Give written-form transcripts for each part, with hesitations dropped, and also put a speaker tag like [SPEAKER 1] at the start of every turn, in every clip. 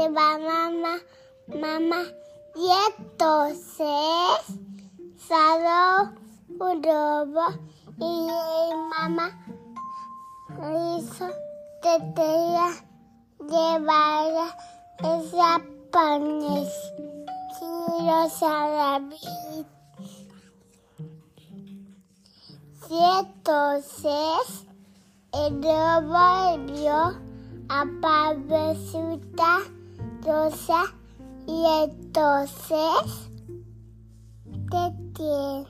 [SPEAKER 1] va mamá. Y entonces salió un lobo y mamá hizo que quería llevar esos panes y los alabí. Y entonces el lobo vio a Pablecita Rosa y entonces ¿qué tiene?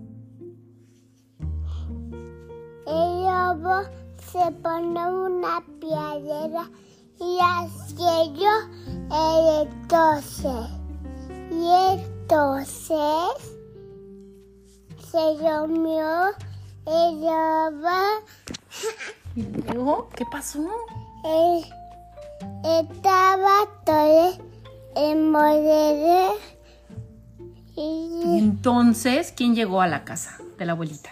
[SPEAKER 1] El lobo se pone una piedra y aquello entonces. Y entonces se comió el lobo.
[SPEAKER 2] ¿Y luego qué pasó?
[SPEAKER 1] Estaba todo en modelo.
[SPEAKER 2] Y entonces, ¿quién llegó a la casa de la abuelita?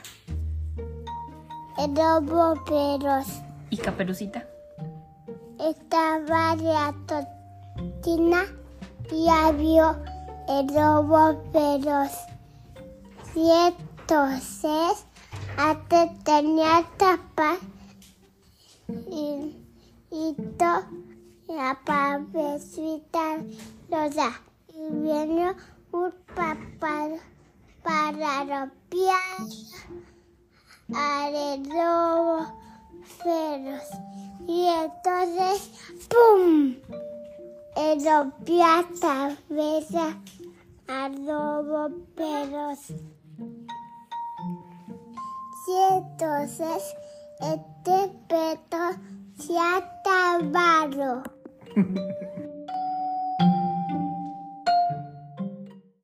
[SPEAKER 1] El lobo Feroz.
[SPEAKER 2] ¿Y Caperucita?
[SPEAKER 1] Estaba la totina y vio el lobo Feroz. Y entonces hasta tenía tapa y todo la Pablecita Rosa. Y vino un papá para romper al lobo Feroz. Y entonces ¡pum! Le rompió la cabeza al lobo Feroz. Y entonces este peto se ha acabado.